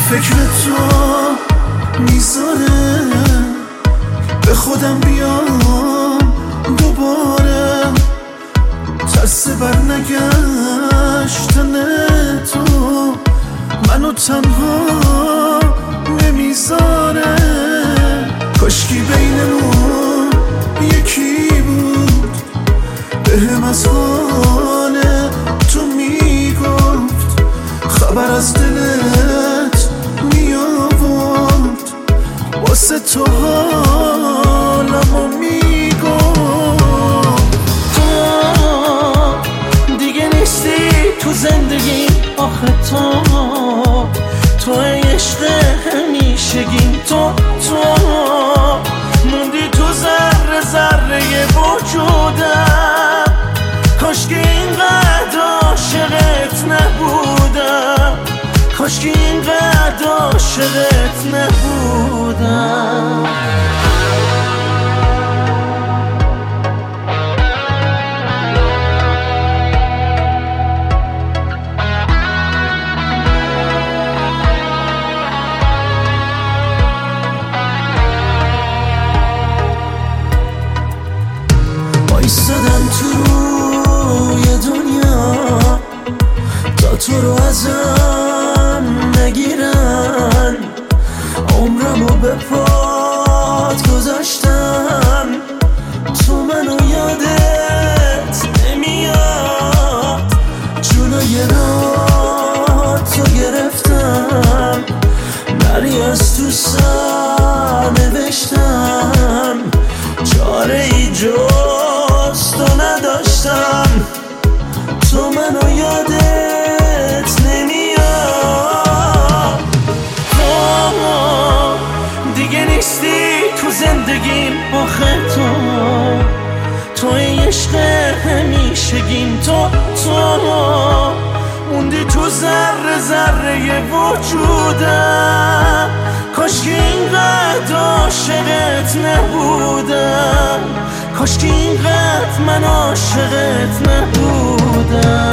فکر تو میذاره به خودم بیام دوباره، ترس بر نگشتن تو منو تنها نمیذاره. کاشکی بینمون یکی بود بهم از حال تو میگفت، خبر از دلت میآورد، واسه تو حالمو میگفت. تو دیگه نیستی تو زندگی، آخه تو عشق همیشگیم، تو موندی تو ذره ذره وجودم. کاشکی اینقدر عاشقت نبودم، کاشکی اینقدر عاشقت نبودم. ایستادم تو روی دنیا تا تو رو ازم نگیرن، عمرمو به پات گذاشتم، تو منو یادت نمیاد. جلوی راه تو گرفتم، بری از تو سر نوشتم، چاره ای جز تو نداشتم، تو منو یادت نمیاد. تو دیگه نیستی تو زندگیم، آخه تو عشق همیشگیم، تو موندی تو ذره ذره وجودم. کاشکی اینقدر عاشقت نبودم، کاشکی اینقدر من عاشقت نبودم.